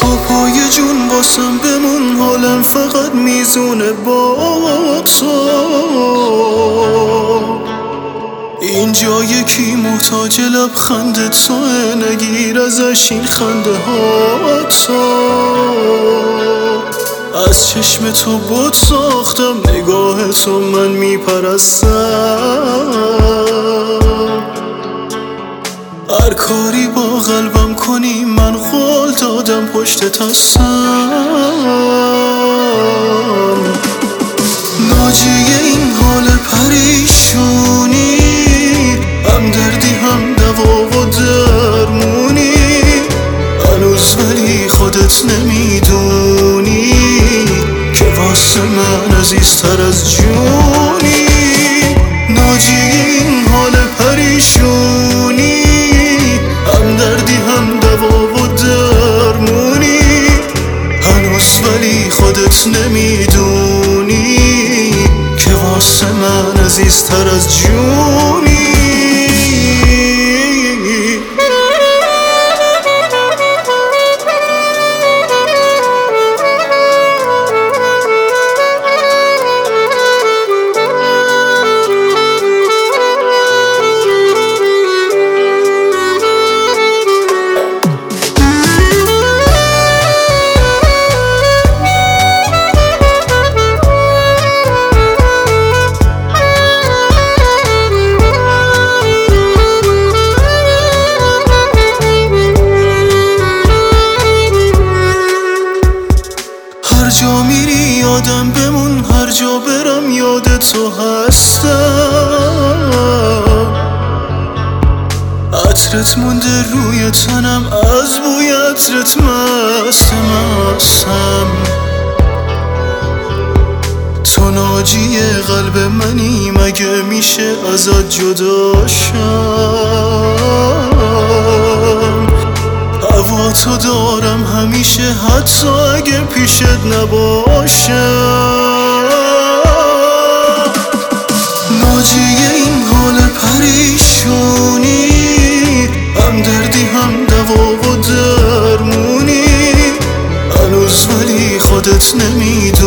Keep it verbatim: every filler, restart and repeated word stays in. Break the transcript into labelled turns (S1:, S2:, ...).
S1: تا پای جون واسم بمون، حالم فقط میزونه با تو. اینجا یکی محتاج لبخند توه، نگیر ازش این خنده ها تو. از چشم تو بود ساختم، نگاه تو من میپرستم. هر کاری با قلبم کنی من قول دادم پشتت هستم. ناجی این حال پریشونی، هم دردی هم دوا و درمونی، هنوز ولی خودت نمیدونی که واسه من عزیزتر از جونی. ناجی این حال پریشونی، هم دردی هم دوا و درمونی، هنوز ولی خودت نمیدونی که واسه من عزیزتر از جونی. هر جا میری یادم بمون، هر جا برم یاد تو هستم. عطرت مونده روی تنم، از بوی عطرت مستم مستم. تو ناجی قلب منی، مگه میشه ازت جدا شم؟ هوا تو دارم همیشه، حتی اگه پیشت نباشم. ناجی این حال پریشونی، هم دردی هم دوا و درمونی، هنوز ولی خودت نمیدونی